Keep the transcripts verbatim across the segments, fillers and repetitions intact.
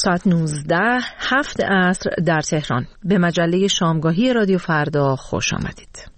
ساعت نوزده هفت عصر در تهران. به مجله شامگاهی رادیو فردا خوش آمدید.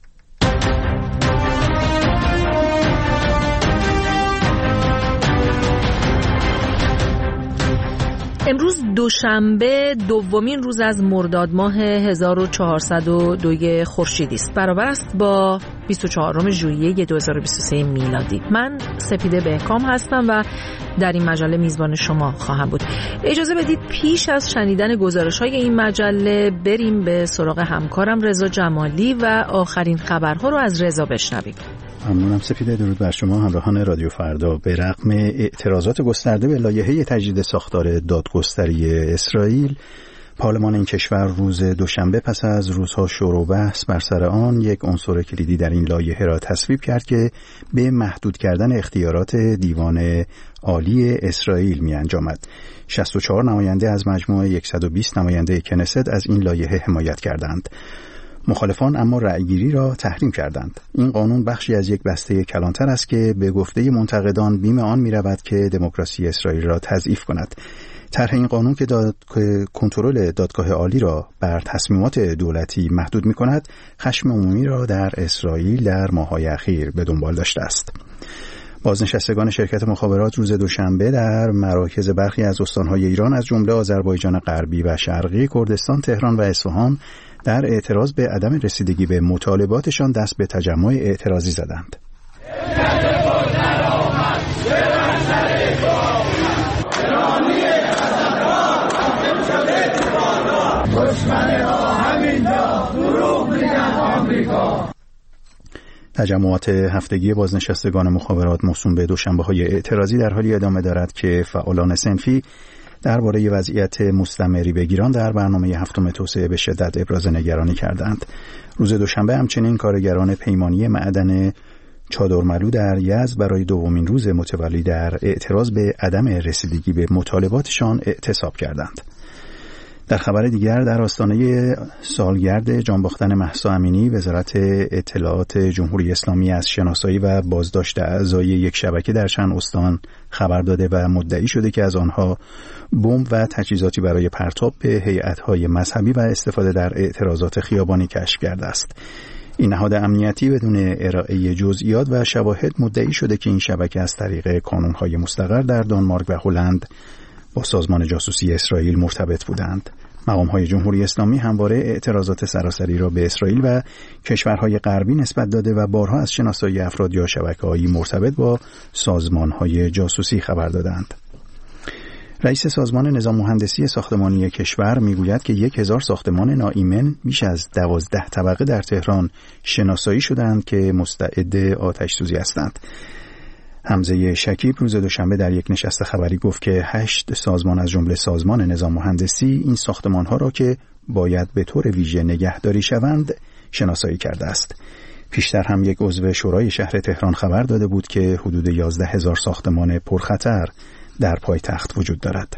امروز دوشنبه دومین روز از مرداد ماه هزار و چهارصد و دو خورشیدی است، برابر است با بیست و چهارم ژوئیه دو هزار و بیست و سه میلادی. من سپیده بهکام هستم و در این مجله میزبان شما خواهم بود. اجازه بدید پیش از شنیدن گزارش‌های این مجله بریم به سراغ همکارم رضا جمالی و آخرین خبرها رو از رضا بشنویم. ممنونم سپیده. درود بر شما همراهان رادیو فردا. به رغم اعتراضات گسترده به لایحه تجدید ساختار دادگستری اسرائیل، پارلمان این کشور روز دوشنبه پس از روزها شور و بحث بر سر آن یک عنصر کلیدی در این لایحه را تصویب کرد که به محدود کردن اختیارات دیوان عالی اسرائیل می انجامد. شصت و چهار نماینده از مجموع صد و بیست نماینده کنست از این لایحه حمایت کردند. مخالفان اما رأیگیری را تحریم کردند. این قانون بخشی از یک بسته کلانتر است که به گفته منتقدان بیم آن می رود که دموکراسی اسرائیل را تضعیف کند. طرح این قانون که داد... کنترل دادگاه عالی را بر تصمیمات دولتی محدود می کند، خشم عمومی را در اسرائیل در ماه‌های اخیر به دنبال داشته است. بازنشستگان شرکت مخابرات روز دوشنبه در مراکز برخی از استان‌های ایران از جمله آذربایجان غربی و شرقی، کردستان، تهران و اصفهان در اعتراض به عدم رسیدگی به مطالباتشان دست به تجمع اعتراضی زدند. تجمعات هفتگی بازنشستگان مخابرات موسوم به دوشنبه‌های اعتراضی در حالی ادامه دارد که فعالان صنفی درباره وضعیت مستمری بگیران در برنامه هفتم توسعه به شدت ابراز نگرانی کردند. روز دوشنبه همچنین کارگران پیمانی معدن چادرملو در یزد برای دومین روز متوالی در اعتراض به عدم رسیدگی به مطالباتشان اعتصاب کردند. در خبر دیگر، در آستانه سالگرد جانباختن مهسا امینی، وزارت اطلاعات جمهوری اسلامی از شناسایی و بازداشت اعضای یک شبکه در چند استان خبر داده و مدعی شده که از آنها بمب و تجهیزاتی برای پرتاب به هیئت‌های مذهبی و استفاده در اعتراضات خیابانی کشف کرده است. این نهاد امنیتی بدون ارائه جزئیات و شواهد مدعی شده که این شبکه از طریق کانون‌های مستقر در دانمارک و هلند با سازمان جاسوسی اسرائیل مرتبط بودند. مقام‌های جمهوری اسلامی همواره اعتراضات سراسری را به اسرائیل و کشورهای غربی نسبت داده و بارها از شناسایی افراد یا شبکه‌های مرتبط با سازمان‌های جاسوسی خبر دادند. رئیس سازمان نظام مهندسی ساختمانی کشور میگوید که یک هزار ساختمان ناایمن بیش از دوازده طبقه در تهران شناسایی شدند که مستعد آتش سوزی هستند. حمزه شکیب روز دوشنبه در یک نشست خبری گفت که هشت سازمان از جمله سازمان نظام مهندسی این ساختمان‌ها را که باید به طور ویژه نگهداری شوند شناسایی کرده است. پیشتر هم یک عضو شورای شهر تهران خبر داده بود که حدود یازده هزار ساختمان پرخطر در پایتخت وجود دارد.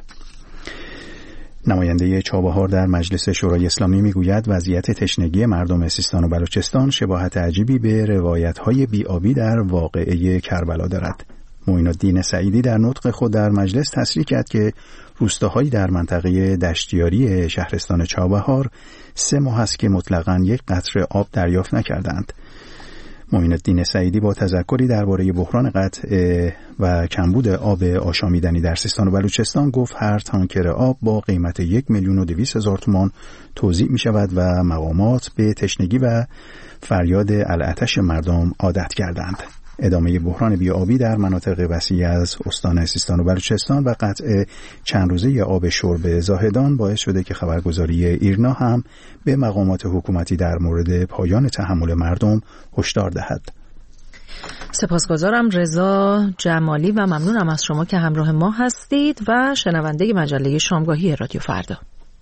نماینده چابهار در مجلس شورای اسلامی میگوید وضعیت تشنگی مردم سیستان و بلوچستان شباهت عجیبی به روایت‌های بی‌آبی در واقعه کربلا دارد. معین الدین سعیدی در نطق خود در مجلس تصریح کرد که روستاهایی در منطقه دشتیاری شهرستان چابهار سه ماه است که مطلقاً یک قطره آب دریافت نکردند. معین الدین سعیدی با تذکری درباره بحران قطع و کمبود آب آشامیدنی در سیستان و بلوچستان گفت هر تانکر آب با قیمت یک میلیون و دویست هزار تومان توزیع می شود و مقامات به تشنگی و فریاد العطش مردم عادت کردند. ادامه بحران بی‌آبی در مناطق وسیع از استان سیستان و بلوچستان و قطع چند روزه آب شرب زاهدان باعث شده که خبرگزاری ایرنا هم به مقامات حکومتی در مورد پایان تحمل مردم هشدار دهد. سپاسگزارم رضا جمالی و ممنونم از شما که همراه ما هستید و شنونده مجله شامگاهی رادیو فردا.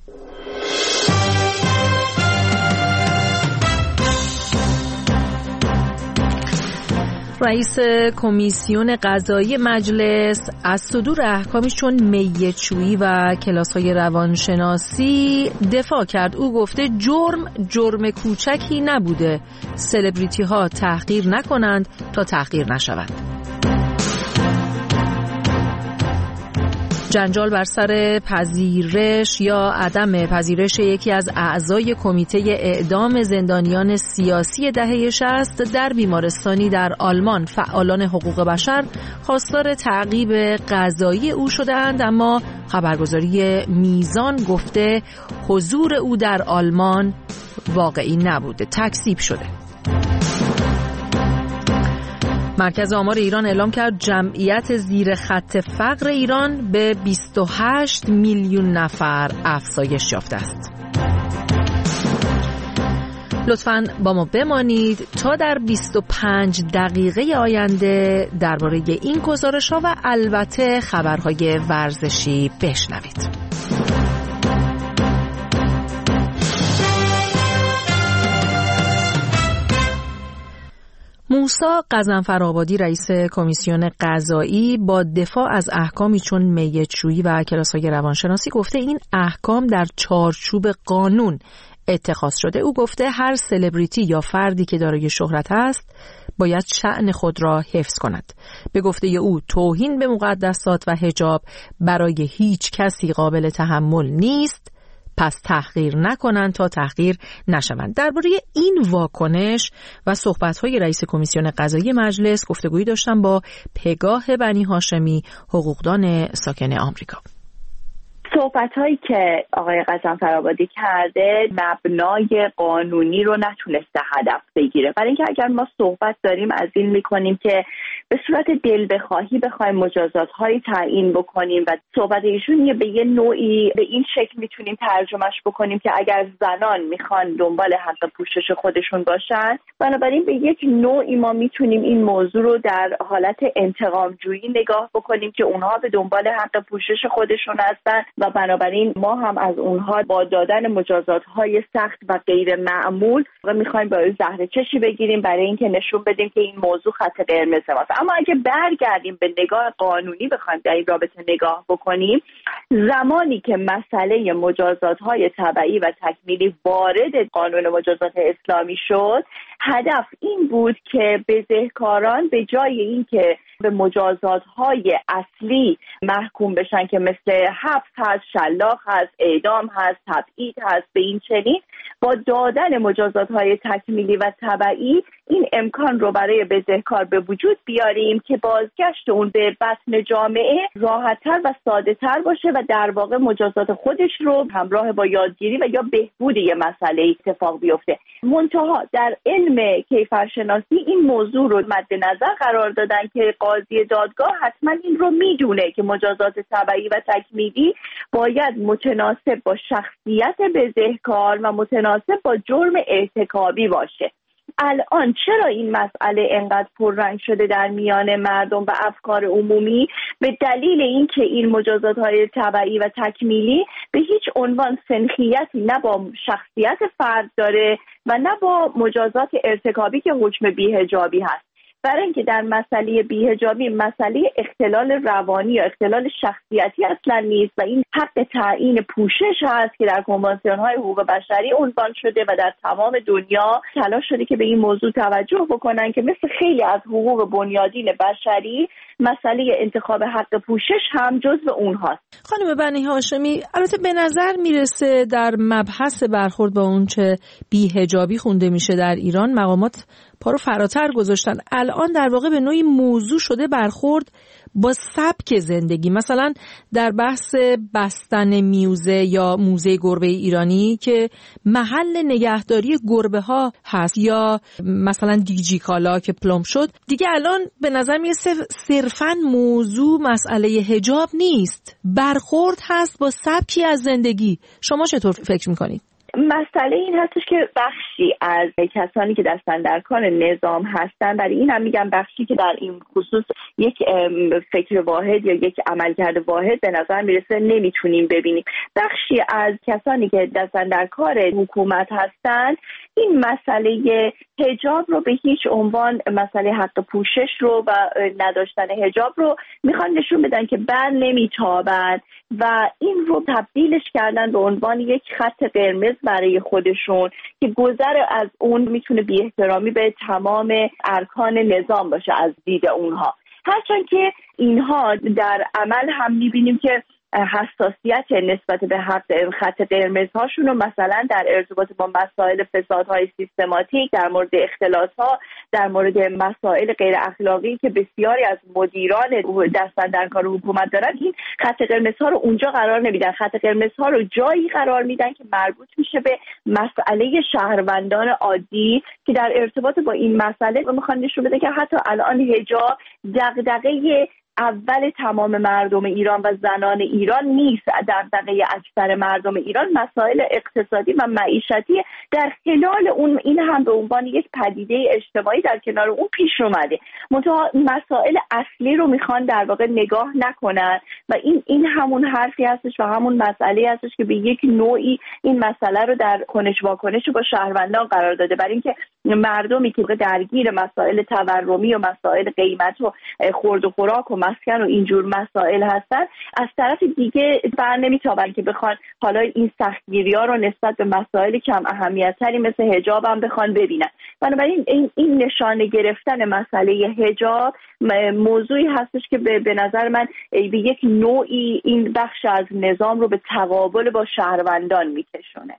رئیس کمیسیون قضایی مجلس از صدور احکامی چون میت‌شویی و کلاس‌های روانشناسی دفاع کرد. او گفته جرم جرم کوچکی نبوده، سلبریتی‌ها تحقیر نکنند تا تحقیر نشود. جنجال بر سر پذیرش یا عدم پذیرش یکی از اعضای کمیته اعدام زندانیان سیاسی دهه شصت در بیمارستانی در آلمان. فعالان حقوق بشر خواستار تعقیب قضایی او شدند، اما خبرگزاری میزان گفته حضور او در آلمان واقعی نبوده، تکذیب شده. مرکز آمار ایران اعلام کرد جمعیت زیر خط فقر ایران به بیست و هشت میلیون نفر افزایش یافته است. لطفاً با ما بمانید تا در بیست و پنج دقیقه آینده درباره این گزارش‌ها و البته خبرهای ورزشی بشنوید. موسی غضنفرآبادی رئیس کمیسیون قضایی با دفاع از احکامی چون میت‌شویی و کلاس‌های روانشناسی گفته این احکام در چارچوب قانون اتخاذ شده. او گفته هر سلبریتی یا فردی که دارای شهرت است باید شأن خود را حفظ کند. به گفته او توهین به مقدسات و حجاب برای هیچ کسی قابل تحمل نیست، پس تحقیر نکنند تا تحقیر نشوند. درباره این واکنش و صحبت‌های رئیس کمیسیون قضایی مجلس گفتگویی داشتم با پگاه بنی هاشمی، حقوقدان ساکن آمریکا. صحبت‌هایی که آقای غضنفرآبادی کرده مبنای قانونی رو نتونسته هدف بگیره، برای اینکه اگر ما صحبت داریم از این می‌کنیم که به صورت دل بخواهی بخوایم مجازات‌هایی تعیین بکنیم و صحبت ایشون به یه نوعی به این شکل میتونیم ترجمهش بکنیم که اگر زنان میخوان دنبال حق پوشش خودشون باشن، بنابراین به یک نوعی ما میتونیم این موضوع رو در حالت انتقام‌جویی نگاه بکنیم که اونها به دنبال حق پوشش خودشون هستن و بنابراین ما هم از اونها با دادن مجازات‌های سخت و غیر معمول و می‌خوایم برای زهر چشی بگیریم برای اینکه نشون بدیم که این موضوع خط قرمز ماست. اما اگه برگردیم به نگاه قانونی بخوایم در این رابطه نگاه بکنیم، زمانی که مسئله مجازات‌های تبعی و تکمیلی وارد قانون مجازات اسلامی شد، هدف این بود که بزهکاران به جای اینکه به مجازات‌های اصلی محکوم بشن که مثل حبس هست، شلاق هست، اعدام هست، تبعید هست، به این چنین با دادن مجازات‌های تکمیلی و تبعی این امکان رو برای بزهکار به وجود بیاریم که بازگشت اون به بطن جامعه راحت‌تر و ساده‌تر باشه و در واقع مجازات خودش رو همراه با یادگیری و یا بهبود یه مسئله اتفاق بیفته. منتها در علم کیفرشناسی این موضوع رو مد نظر قرار دادن که قاضی دادگاه حتما این رو میدونه که مجازات تبعی و تکمیلی باید متناسب با شخصیت بزهکار و متناسب با جرم ارتکابی باشه. الان چرا این مسئله انقدر پررنگ شده در میان مردم و افکار عمومی؟ به دلیل اینکه این مجازات‌های تبعی و تکمیلی به هیچ عنوان سنخیتی نه با شخصیت فرد داره و نه با مجازات ارتکابی که حکم بی‌حجابی هست. برای اینکه در مسئله بی‌حجابی مسئله اختلال روانی یا اختلال شخصیتی اصلا نیست و این حق تعیین پوشش هست که در کنوانسیون‌های حقوق بشری عنوان شده و در تمام دنیا تلاش شده که به این موضوع توجه بکنن که مثل خیلی از حقوق بنیادین بشری مسئله انتخاب حق پوشش هم جزو اونهاست. خانم بنی هاشمی، البته به نظر میرسه در مبحث برخورد با اون چه بی‌حجابی خونده میشه در ایران مقامات پا رو فراتر گذاشتن. الان در واقع به نوعی موضوع شده برخورد با سبک زندگی. مثلا در بحث بستن میوزه یا موزه گربه ایرانی که محل نگهداری گربه ها هست، یا مثلا دیجی کالا که پلم شد، دیگه الان به نظر میرسه صرفاً موضوع مسئله حجاب نیست، برخورد هست با سبکی از زندگی. شما چطور فکر میکنید؟ مسئله این هستش که بخشی از کسانی که دستن در کار نظام هستن، برای این هم میگم بخشی که در این خصوص یک فکر واحد یا یک عملکرد واحد به نظر میرسه نمیتونیم ببینیم. بخشی از کسانی که دستن در کار حکومت هستن این مسئله حجاب رو به هیچ عنوان، مسئله حق پوشش رو و نداشتن حجاب رو میخوان نشون بدن که بر نمیتابن و این رو تبدیلش کردن به عنوان یک خط قرمز برای خودشون که گذر از اون میتونه بی احترامی به تمام ارکان نظام باشه از دید اونها. هرچند که اینها در عمل هم میبینیم که حساسیت نسبت به خط قرمزهاشون رو مثلا در ارتباط با مسائل فسادهای سیستماتیک، در مورد اختلاس‌ها، در مورد مسائل غیر اخلاقی که بسیاری از مدیران دستن در کار حکومت دارن، این خط قرمزها رو اونجا قرار نمیدن. خط قرمزها رو جایی قرار میدن که مربوط میشه به مسئله شهروندان عادی که در ارتباط با این مسئله میخوان نشون بده که حتی الان حجاب دغدغه اول تمام مردم ایران و زنان ایران نیست. دغدغه اکثر مردم ایران مسائل اقتصادی و معیشتی در خلال اون، این هم به عنوان یک پدیده اجتماعی در کنار اون پیش اومده. منتها مسائل اصلی رو میخوان در واقع نگاه نکنن و این این همون حرفی هستش و همون مسئله هستش که به یک نوعی این مسئله رو در کنش واکنش با شهروندان قرار داده، برای اینکه مردمی که درگیر مسائل تورمی و مسائل قیمت و خورد و خوراک و مسکن و اینجور مسائل هستن، از طرف دیگه بر نمیتابن که بخوان حالا این سختگیری‌ها رو نسبت به مسائل کم اهمیت‌تری مثل حجاب هم بخوان ببینن. بنابراین این این نشانه گرفتن مسئله حجاب موضوعی هستش که به, به نظر من به یک نوعی این بخش از نظام رو به تقابل با شهروندان میکشونه.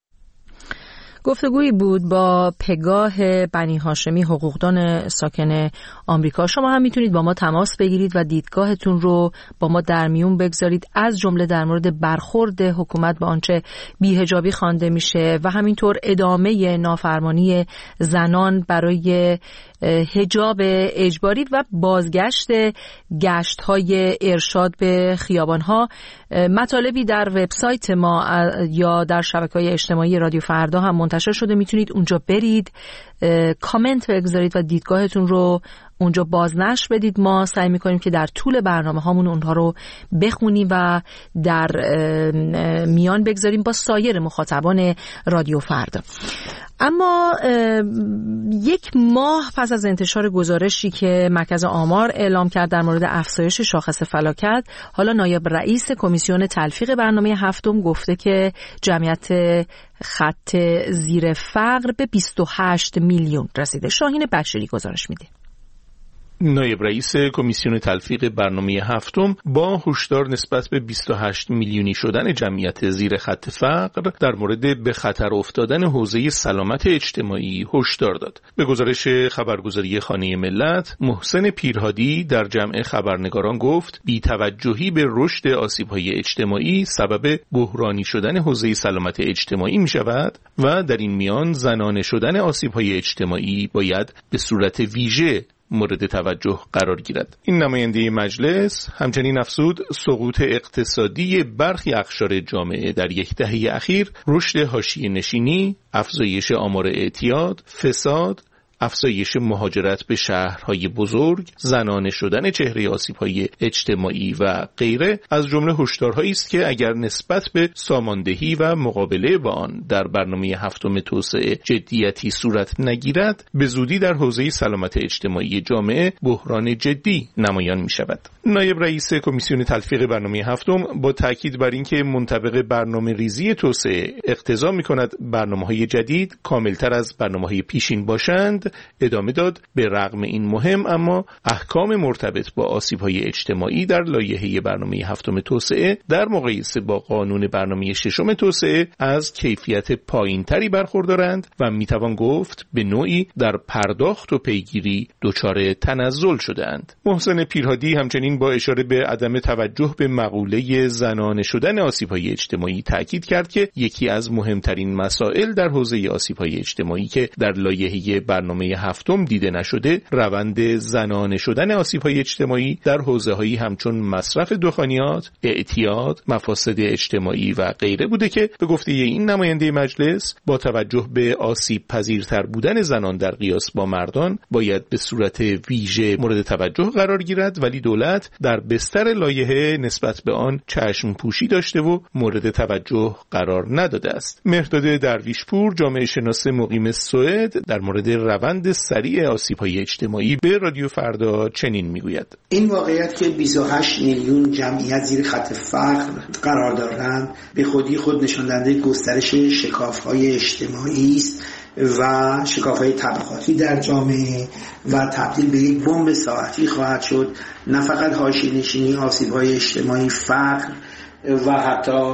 گفتگویی بود با پگاه بنی هاشمی، حقوقدان ساکن آمریکا. شما هم میتونید با ما تماس بگیرید و دیدگاهتون رو با ما در میون بگذارید، از جمله در مورد برخورد حکومت به آنچه بی‌حجابی خوانده میشه و همینطور ادامه نافرمانی زنان برای حجاب اجباری و بازگشت گشت‌های ارشاد به خیابان‌ها. مطالبی در وبسایت ما یا در شبکه‌های اجتماعی رادیو فردا هم منتشر شده، میتونید اونجا برید، کامنت بگذارید و دیدگاهتون رو اونجا بازنشر بدید. ما سعی میکنیم که در طول برنامه هامون اونها رو بخونیم و در میان بگذاریم با سایر مخاطبان رادیو فردا. اما یک ماه پس از انتشار گزارشی که مرکز آمار اعلام کرد در مورد افزایش شاخص فلاکت، حالا نایب رئیس کمیسیون تلفیق برنامه هفتم گفته که جمعیت خط زیر فقر به بیست و هشت میلیون رسیده. شاهین بشری گزارش میده. نایب رئیس کمیسیون تلفیق برنامه هفتم با هشدار نسبت به بیست و هشت میلیونی شدن جمعیت زیر خط فقر در مورد به خطر افتادن حوزه سلامت اجتماعی هشدار داد. به گزارش خبرگزاری خانه ملت، محسن پیرهادی در جمع خبرنگاران گفت بی‌توجهی به رشد آسیب‌های اجتماعی سبب بحرانی شدن حوزه سلامت اجتماعی می‌شود و در این میان زنانه شدن آسیب‌های اجتماعی باید به صورت ویژه مورد توجه قرار گیرد. این نماینده مجلس همچنین افزود سقوط اقتصادی برخی اقشار جامعه در یک دهه اخیر، رشد حاشیه نشینی، افزایش آمار اعتیاد، فساد، افزایش مهاجرت به شهرهای بزرگ، زنانه شدن چهره آسیب‌های اجتماعی و غیره از جمله هشدارهایی است که اگر نسبت به ساماندهی و مقابله با آن در برنامه هفتم توسعه جدیتی صورت نگیرد، به زودی در حوزه سلامت اجتماعی جامعه بحران جدی نمایان می شود. نایب رئیس کمیسیون تلفیق برنامه هفتم با تاکید بر اینکه منطبق برنامه ریزی توسعه اقتضا می کند برنامه‌های جدید کاملتر از برنامه‌های پیشین باشند، ادامه داد به رغم این مهم اما احکام مرتبط با آسیب‌های اجتماعی در لایحه برنامه هفتم توسعه در مقایسه با قانون برنامه ششم توسعه از کیفیت پایین‌تری برخوردارند و میتوان گفت به نوعی در پرداخت و پیگیری دچار تنزل شده‌اند. محسن پیرهادی همچنین با اشاره به عدم توجه به مقوله زنانه شدن آسیب‌های اجتماعی تاکید کرد که یکی از مهمترین مسائل در حوزه آسیب‌های اجتماعی که در لایحه برنامه هفتم دیده نشده، روند زنانه شدن آسیب‌های اجتماعی در حوزه‌هایی همچون مصرف دخانیات، اعتیاد، مفاسد اجتماعی و غیره بوده که به گفته این نماینده مجلس با توجه به آسیب پذیرتر بودن زنان در قیاس با مردان باید به صورت ویژه مورد توجه قرار گیرد، ولی دولت در بستر لایحه نسبت به آن چشم پوشی داشته و مورد توجه قرار نداده است. مهرداد درویشپور، جامعه شناس مقیم سوئد، در مورد روند سریع آسیب‌های اجتماعی به رادیو فردا چنین میگوید: این واقعیت که بیست و هشت میلیون جمعیت زیر خط فقر قرار دارند به خودی خود نشان دهنده گسترش شکاف‌های اجتماعی است و شکاف‌های طبقاتی در جامعه و تبدیل به یک بمب ساعتی خواهد شد. نه فقط حاشیه‌نشینی، آسیب‌های اجتماعی، فقر و حتی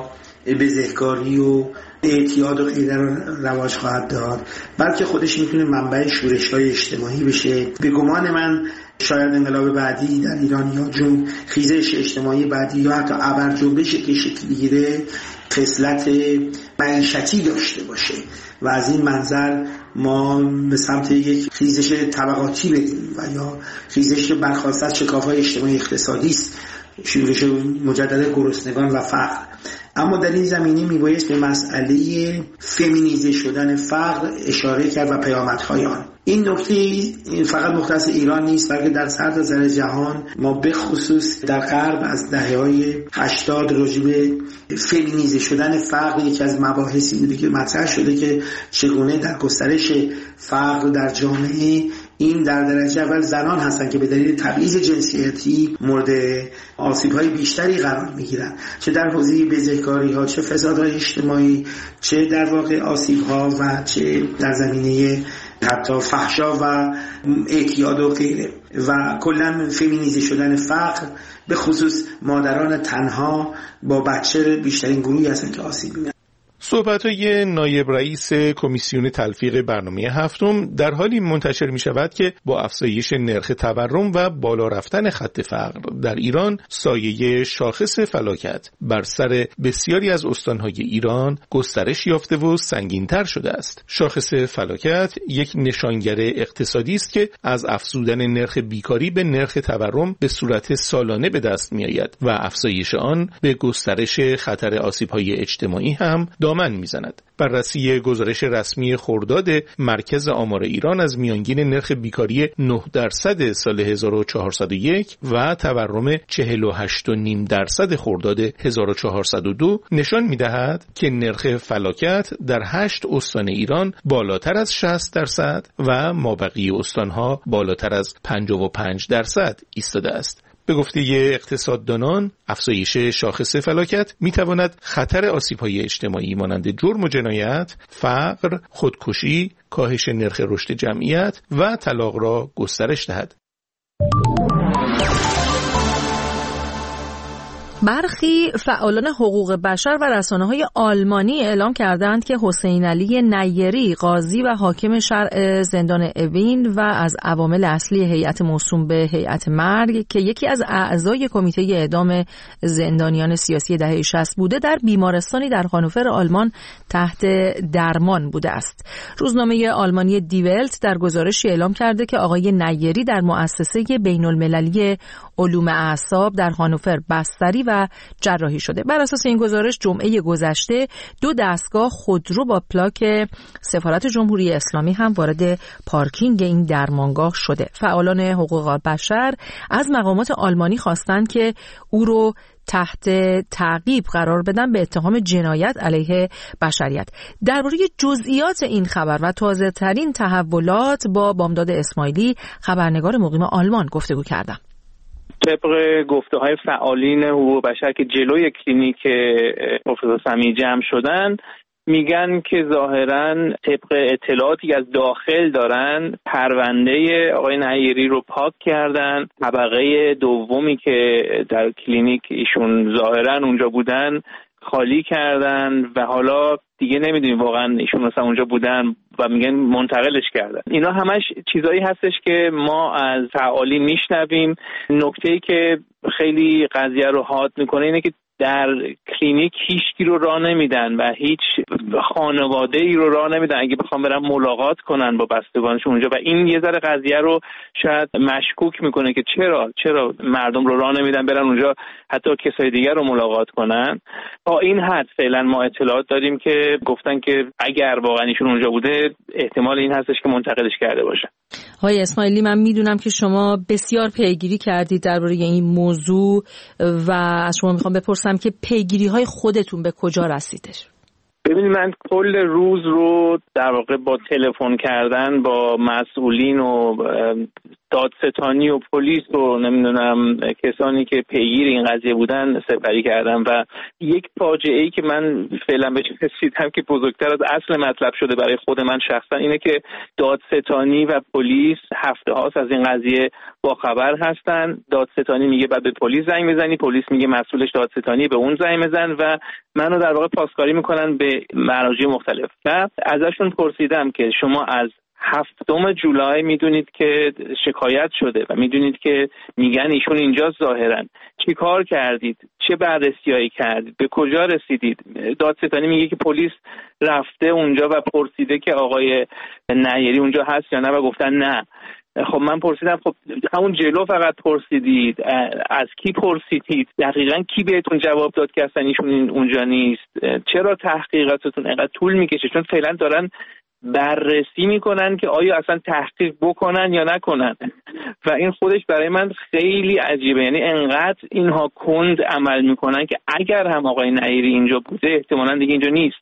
بزهکاری و اعتیاد و غیره رو رواج خواهد داد، بلکه خودش میتونه منبع شورش‌های اجتماعی بشه. به گمان من شاید انقلاب بعدی در ایران یا جون خیزش اجتماعی بعدی یا حتی ابرجنبشی که شکل بگیره خصلت معیشتی داشته باشه و از این منظر ما به سمت یک خیزش طبقاتی بریم و یا خیزش برخواسته از شکاف‌های اجتماعی اقتصادی است، شورش مجدد گرسنگان و فقر. اما در این زمینه میبایست به مسئله فمینیزه شدن فقر اشاره کرد و پیامدهای آن. این نکته فقط مختص ایران نیست، بلکه در سرتاسر جهان ما به خصوص در غرب از دهه‌های هشتاد راجع به فمینیزه شدن فقر یکی از مباحثی بوده که مطرح شده که چگونه در گسترش فقر در جامعه این در درجه اول زنان هستند که به دلیل تبعیض جنسیتی مورد آسیب‌های بیشتری قرار می‌گیرند، چه در حوزه بزهکاری‌ها، چه فسادهای اجتماعی، چه در واقع آسیب‌ها و چه در زمینه حتی فحشا و اعتیاد و غیره. و کلاً فمینیزه شدن فقر به خصوص مادران تنها با بچه بیشترین گروهی هستند که آسیب می‌بینند. صحبت‌های نایب رئیس کمیسیون تلفیق برنامه هفتم در حالی منتشر می‌شود که با افزایش نرخ تورم و بالا رفتن خط فقر در ایران سایه شاخص فلاکت بر سر بسیاری از استان‌های ایران گسترش یافته و سنگین‌تر شده است. شاخص فلاکت یک نشانگر اقتصادی است که از افزودن نرخ بیکاری به نرخ تورم به صورت سالانه به دست می‌آید و افزایش آن به گسترش خطر آسیب‌های اجتماعی هم دامن میزند. بررسی گزارش رسمی خرداد مرکز آمار ایران از میانگین نرخ بیکاری نه درصد سال هزار و چهارصد و یک و تورم چهل و هشت و نیم درصد خرداد هزار و چهارصد و دو نشان میدهد که نرخ فلاکت در هشت استان ایران بالاتر از شصت درصد و مابقی استانها بالاتر از پنجاه و پنج درصد ایستاده است. به گفته اقتصاددانان، افزایش شاخص فلاکت میتواند خطر آسیب‌های اجتماعی مانند جرم و جنایت، فقر، خودکشی، کاهش نرخ رشد جمعیت و طلاق را گسترش دهد. برخی فعالان حقوق بشر و رسانه‌های آلمانی اعلام کردند که حسین علی نیری، قاضی و حاکم شرع زندان اوین و از عوامل اصلی هیئت موسوم به هیئت مرگ که یکی از اعضای کمیته اعدام زندانیان سیاسی دهه شصت بوده، در بیمارستانی در هانوفر آلمان تحت درمان بوده است. روزنامه آلمانی دی ولت در گزارشی اعلام کرده که آقای نیری در مؤسسه بین‌المللی علوم اعصاب در هانوفر بستری و جراحی شده. بر اساس این گزارش جمعه گذشته دو دستگاه خودرو با پلاک سفارت جمهوری اسلامی هم وارد پارکینگ این درمانگاه شده. فعالان حقوق بشر از مقامات آلمانی خواستند که او رو تحت تعقیب قرار بدن به اتهام جنایت علیه بشریت. درباره جزئیات این خبر و تازه ترین تحولات با بامداد اسماعیلی، خبرنگار مقیم آلمان، گفتگو کردم. طبق گفته‌های فعالین حقوق بشر که جلوی کلینیک پروفسور سمیع جمع شدن، میگن که ظاهراً طبق اطلاعاتی از داخل دارن پرونده آقای نیری رو پاک کردن. طبقه دومی که در کلینیک ایشون ظاهراً اونجا بودن خالی کردن و حالا دیگه نمیدونیم واقعا ایشون مثلا اونجا بودن و میگن منتقلش کردن. اینا همش چیزایی هستش که ما از فعالین میشنویم. نکته‌ای که خیلی قضیه رو حاد میکنه اینه که در کلینیک هیچکی رو راه نمیدن و هیچ خانواده ای رو راه نمیدن اگه بخوام برن ملاقات کنن با بستگانشون اونجا، و این یه ذره قضیه رو شاید مشکوک میکنه که چرا چرا مردم رو راه نمیدن برن اونجا حتی کسای دیگر رو ملاقات کنن. تا این حد فعلا ما اطلاعات داریم که گفتن که اگر واقعا ایشون اونجا بوده احتمال این هستش که منتقلش کرده باشه. آقای اسماعیلی، من میدونم که شما بسیار پیگیری کردید درباره این موضوع و از شما میخوام بپرسم که پیگیری های خودتون به کجا رسیدش؟ ببینید، من کل روز رو در واقع با تلفن کردن با مسئولین و دادستانی و پلیس و نمیدونم کسانی که پیگیر این قضیه بودن سپری کردم و یک فاجعه‌ای که من فعلا بهش رسیدم که بزرگتر از اصل مطلب شده برای خود من شخصا اینه که دادستانی و پلیس هفته هاست از این قضیه با خبر هستن. دادستانی میگه بعد به پلیس زنگ بزنی، پلیس میگه مسئولش دادستانی به اون زنگ بزن و منو در واقع پاسکاری میکنن به مراجع مختلف. و ازشون پرسیدم که شما از هفتم جولای میدونید که شکایت شده و میدونید که میگن ایشون اینجا ظاهرن، چی کار کردید؟ چه بررسیایی کردید؟ به کجا رسیدید؟ دادستانی میگه که پلیس رفته اونجا و پرسیده که آقای نیری اونجا هست یا نه و گفتن نه. خب من پرسیدم خب همون جلو فقط پرسیدید، از کی پرسیدید؟ دقیقاً کی بهتون جواب داد که اصلا ایشون اونجا نیست؟ چرا تحقیقاتتون اینقدر طول میکشه؟ چون فعلا دارن بررسی میکنن که آیا اصلا تحقیق بکنن یا نکنن و این خودش برای من خیلی عجیبه. یعنی انقدر اینها کند عمل میکنن که اگر هم آقای نیری اینجا بوده احتمالاً دیگه اینجا نیست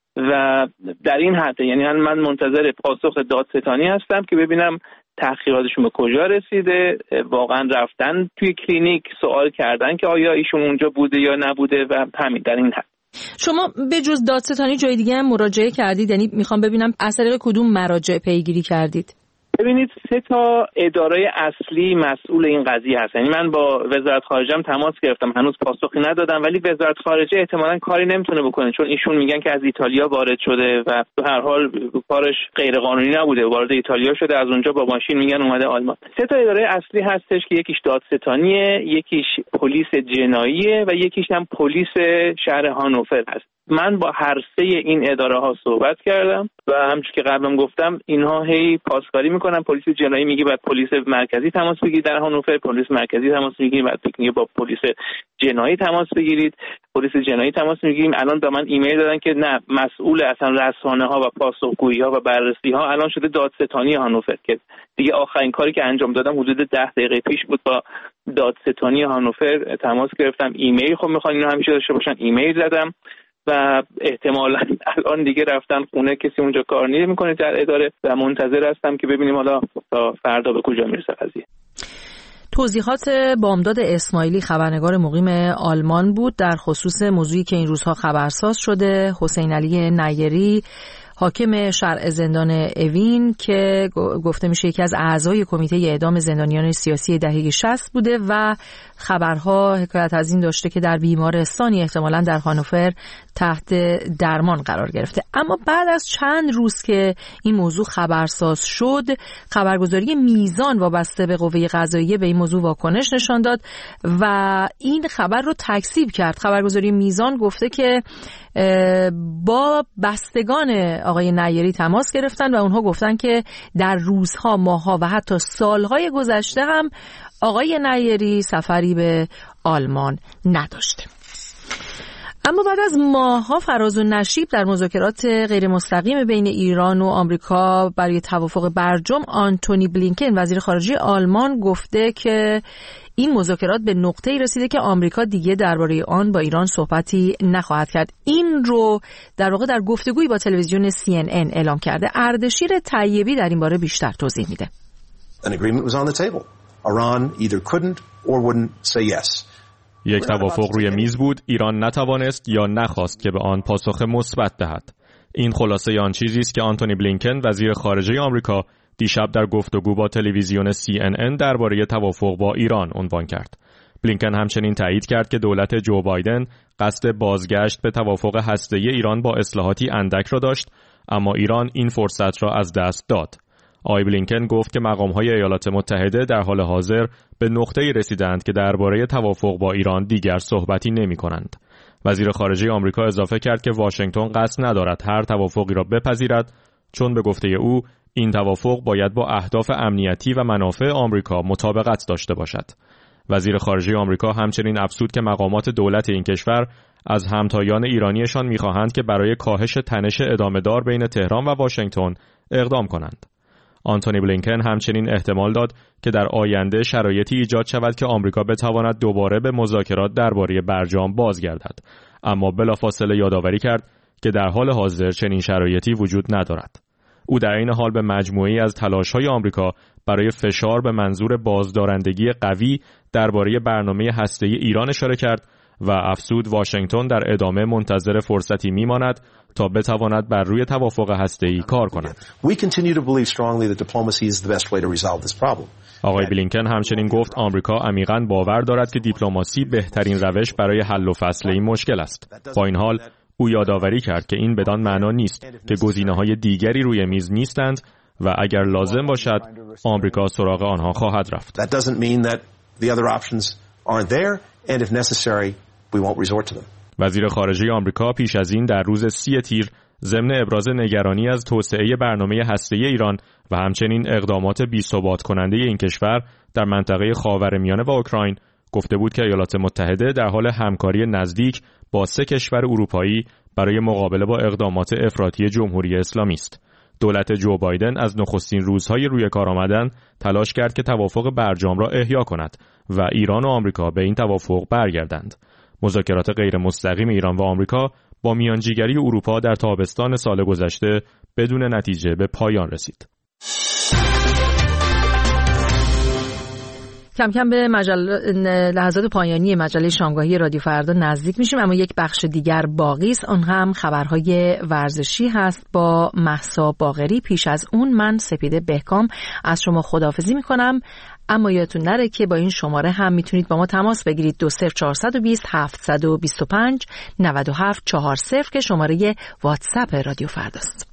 و در این حد یعنی من منتظر پاسخ دادستانی هستم که ببینم تحقیقاتشون به کجا رسیده، واقعا رفتن توی کلینیک سوال کردن که آیا ایشون اونجا بوده یا نبوده و همین در این حد. شما به جز دادستانی جای دیگه هم مراجعه کردید؟ یعنی میخوام ببینم از طریق کدوم مراجع پیگیری کردید؟ ببینید سه تا اداره اصلی مسئول این قضیه هست. یعنی من با وزارت خارجه هم تماس گرفتم، هنوز پاسخی ندادم، ولی وزارت خارجه احتمالاً کاری نمیتونه بکنه چون ایشون میگن که از ایتالیا وارد شده و به هر حال کارش غیر قانونی نبوده، وارد ایتالیا شده، از اونجا با ماشین میگن اومده آلمان. سه تا اداره اصلی هستش که یکیش دادستانیه، یکیش پلیس جناییه و یکیش هم پلیس شهر هانوفر هست. من با هر سه این اداره ها صحبت کردم و همونجوری که قبلا گفتم اینها هی پاسکاری میکنن. پلیس جنایی میگه بعد پلیس مرکزی تماس بگیرید در هانوفر، پلیس مرکزی تماس بگیرید، بعد میگه با پلیس جنایی تماس بگیرید، پلیس جنایی تماس میگیریم. الان به من ایمیل دادن که نه، مسئول اصلا رسانه ها و پاسخگویی ها و بررسی ها الان شده دادستانی هانوفر که دیگه آخرین کاری که انجام دادم حدود ده دقیقه پیش بود. با دادستانی هانوفر تماس گرفتم، ایمیل خب میخوان اینو همیشه داشته باشن، ایمیل زدم و احتمالاً الان دیگه رفتن خونه، کسی اونجا کار نمی‌کنه در اداره و منتظر هستم که ببینیم حالا تا فردا به کجا میرسه قضیه. توضیحات بامداد اسماعیلی خبرنگار مقیم آلمان بود در خصوص موضوعی که این روزها خبرساز شده. حسین علی نیری حاکم شرع زندان اوین که گفته میشه یکی از اعضای کمیته اعدام زندانیان سیاسی دهه شصت بوده و خبرها حکایت از این داشته که در بیمارستانی احتمالاً در هانوفر تحت درمان قرار گرفته. اما بعد از چند روز که این موضوع خبرساز شد، خبرگزاری میزان وابسته به قوه قضاییه به این موضوع واکنش نشان داد و این خبر رو تکذیب کرد. خبرگزاری میزان گفته که با بستگان آقای نیری تماس گرفتن و اونها گفتن که در روزها، ماهها و حتی سالهای گذشته هم آقای نیری سفری به آلمان نداشته. اما بعد از ماه‌ها فراز و نشیب در مذاکرات غیر مستقیم بین ایران و آمریکا برای توافق برجام، آنتونی بلینکن وزیر خارجه آلمان گفته که این مذاکرات به نقطه‌ای رسیده که آمریکا دیگه درباره آن با ایران صحبتی نخواهد کرد. این رو در واقع در گفتگویی با تلویزیون سی ان ان اعلام کرده. اردشیر طیبی در این باره بیشتر توضیح میده. An agreement was on the table. Iran either couldn't or wouldn't say yes. یک توافق روی میز بود، ایران نتوانست یا نخواست که به آن پاسخ مثبت دهد. این خلاصه آن چیزی است که آنتونی بلینکن وزیر خارجه آمریکا دیشب در گفتگو با تلویزیون سی ان ان درباره توافق با ایران عنوان کرد. بلینکن همچنین تایید کرد که دولت جو بایدن قصد بازگشت به توافق هسته‌ای ایران با اصلاحاتی اندک را داشت، اما ایران این فرصت را از دست داد. آقای بلینکن گفت که مقام‌های ایالات متحده در حال حاضر به نقطه‌ای رسیدند که درباره توافق با ایران دیگر صحبتی نمی‌کنند. وزیر خارجه آمریکا اضافه کرد که واشنگتن قصد ندارد هر توافقی را بپذیرد، چون به گفته او این توافق باید با اهداف امنیتی و منافع آمریکا مطابقت داشته باشد. وزیر خارجه آمریکا همچنین افزود که مقامات دولت این کشور از همتایان ایرانیشان می‌خواهند که برای کاهش تنش ادامه‌دار بین تهران و واشنگتن اقدام کنند. آنتونی بلینکن همچنین احتمال داد که در آینده شرایطی ایجاد شود که آمریکا بتواند دوباره به مذاکرات درباره برجام بازگردد، اما بلافاصله یادآوری کرد که در حال حاضر چنین شرایطی وجود ندارد. او در این حال به مجموعه‌ای از تلاش‌های آمریکا برای فشار به منظور بازدارندگی قوی درباره برنامه هسته‌ای ایران اشاره کرد و افزود واشنگتن در ادامه منتظر فرصتی می‌ماند تا بتواند بر روی توافق هسته‌ای کار کند. آقای بلینکن همچنین گفت آمریکا عمیقاً باور دارد که دیپلماسی بهترین روش برای حل و فصل این مشکل است. با این حال او یادآوری کرد که این بدان معنا نیست که گزینه‌های دیگری روی میز نیستند و اگر لازم باشد آمریکا سراغ آنها خواهد رفت. وزیر خارجه آمریکا پیش از این در روز سی تیر ضمن ابراز نگرانی از توسعه برنامه هسته‌ای ایران و همچنین اقدامات بی‌ثبات کننده این کشور در منطقه خاورمیانه و اوکراین گفته بود که ایالات متحده در حال همکاری نزدیک با سه کشور اروپایی برای مقابله با اقدامات افراطی جمهوری اسلامی است. دولت جو بایدن از نخستین روزهای روی کار آمدن تلاش کرد که توافق برجام را احیا کند و ایران و آمریکا به این توافق برگردند. مذاکرات غیر مستقیم ایران و آمریکا با میانجیگری اروپا در تابستان سال گذشته بدون نتیجه به پایان رسید. کم کم به مجله لحظات پایانی مجله شامگاهی رادیو فردا نزدیک میشیم، اما یک بخش دیگر باقی است، اون هم خبرهای ورزشی هست با مهسا باقری. پیش از اون من سپیده بهکام از شما خداحافظی میکنم، اما یادتون نره که با این شماره هم میتونید با ما تماس بگیرید دو صفر چهارصد و بیست هفتصد و بیست و پنج نود و هفت چهارصد که شماره واتساپ رادیو فرداست.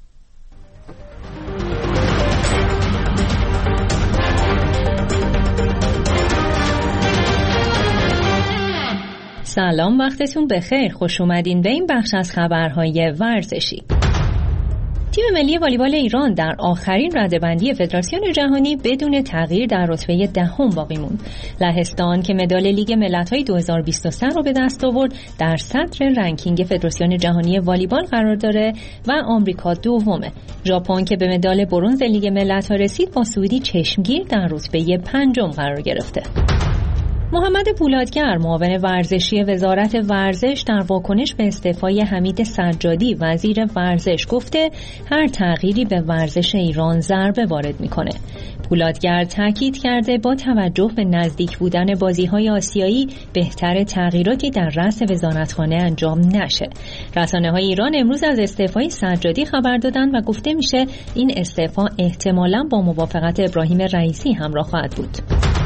سلام، وقتتون بخیر. خوش اومدین به این بخش از خبرهای ورزشی. تیم ملی والیبال ایران در آخرین رده‌بندی فدراسیون جهانی بدون تغییر در رتبه دهم باقی موند. لهستان که مدال لیگ ملت‌های دو هزار و بیست و سه رو به دست آورد در صدر رنکینگ فدراسیون جهانی والیبال قرار داره و آمریکا دومه. ژاپن که به مدال برنز لیگ ملت‌ها رسید با صعودی چشمگیر در رتبه پنجم قرار گرفته. محمد پولادگر معاون ورزشی وزارت ورزش در واکنش به استعفای حمید سجادی وزیر ورزش گفته هر تغییری به ورزش ایران ضربه وارد میکنه. پولادگر تاکید کرده با توجه به نزدیک بودن بازی‌های آسیایی بهتر تغییراتی در رأس وزارتخانه انجام نشه. رسانه‌های ایران امروز از استعفای سجادی خبر دادند و گفته میشه این استعفا احتمالاً با موافقت ابراهیم رئیسی همراه خواهد بود.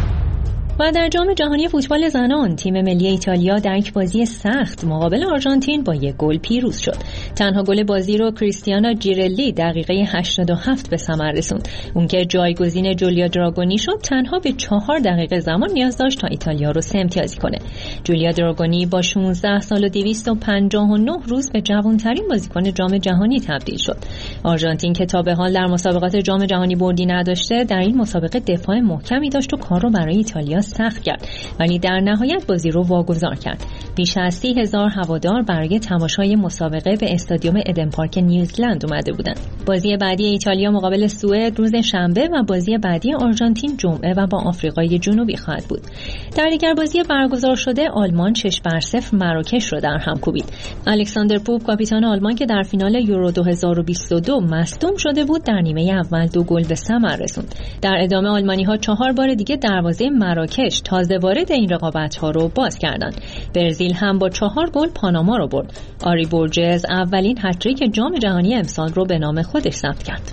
و در جام جهانی فوتبال زنان تیم ملی ایتالیا در یک بازی سخت مقابل آرژانتین با یک گل پیروز شد. تنها گل بازی رو کریستیانا جیرلی دقیقه هشتاد و هفت به ثمر رسوند. اون که جایگزین جولیا دراگونی شد تنها به چهار دقیقه زمان نیاز داشت تا ایتالیا رو سه امتیازی کنه. جولیا دراگونی با شانزده سال و دویست و پنجاه و نه روز به جوان‌ترین بازیکن جام جهانی تبدیل شد. آرژانتین که تا به حال در مسابقات جام جهانی بردی نداشته در این مسابقه دفاع محکمی داشت و کار رو برای ایتالیا سخت کرد، ولی در نهایت بازی رو واگذار کرد. بیش از سی هزار هوادار برای تماشای مسابقه به استادیوم ادن پارک نیوزلند اومده بودند. بازی بعدی ایتالیا مقابل سوئد روز شنبه و بازی بعدی آرژانتین جمعه و با آفریقای جنوبی خواهد بود. در دیگر بازی برگزار شده آلمان شش بر صفر مراکش رو در هم کوبید. الکساندر پوپ کاپیتان آلمان که در فینال یورو دو هزار و بیست و دو مصدوم شده بود در نیمه اول دو گل به ثمر رسوند. در ادامه آلمانی‌ها چهار بار دیگه دروازه مراکش تازه وارد این رقابت‌ها رو باز کردند. برزیل هم با چهار گل پاناما رو برد. آری بورجز اولین هتریک جام جهانی امسال رو به نام خودش ثبت کرد.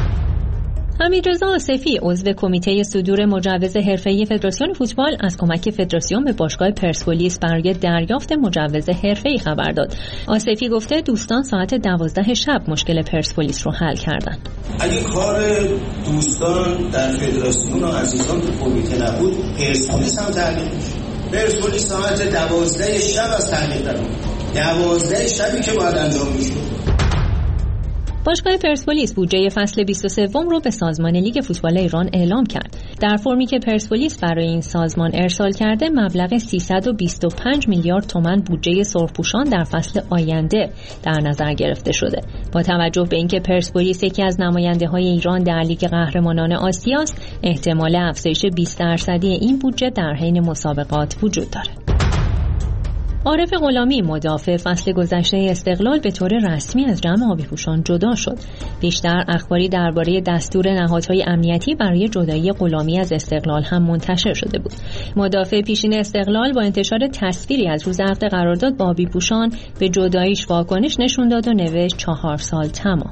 حمیدرضا آصفی عضو کمیته صدور مجوز حرفه‌ای فدراسیون فوتبال از کمک فدراسیون به باشگاه پرسپولیس برای دریافت مجوز حرفه‌ای خبر داد. آصفی گفته دوستان ساعت دوازده شب مشکل پرسپولیس رو حل کردن. اگه کار دوستان در فدراسیون و عزیزان تو کمیته نبود پرسپولیس هم تعلیق میشه. پرسپولیس ساعت دوازده شب از تعلیق در بود. دوازده شبی که باید انجام میشد. باشگاه پرسپولیس بودجه فصل بیست و سه رو به سازمان لیگ فوتبال ایران اعلام کرد. در فرمی که پرسپولیس برای این سازمان ارسال کرده مبلغ سیصد و بیست و پنج میلیارد تومان بودجه سرخپوشان در فصل آینده در نظر گرفته شده. با توجه به اینکه پرسپولیس یکی از نماینده‌های ایران در لیگ قهرمانان آسیا است، احتمال افزایش بیست درصدی این بودجه در حین مسابقات وجود داره. عارف غلامی مدافع فصل گذشته استقلال به طور رسمی از جمع آبی‌پوشان جدا شد. بیشتر اخباری درباره دستور نهادهای امنیتی برای جدایی غلامی از استقلال هم منتشر شده بود. مدافع پیشین استقلال با انتشار تصویری از روز عقد قرارداد با آبی‌پوشان به جداییش واکنش نشون داد و نوشت چهار سال تمام.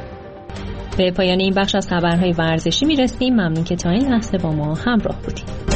به پایان این بخش از خبرهای ورزشی میرسیم. ممنون که تا این لحظه با ما همراه بودید.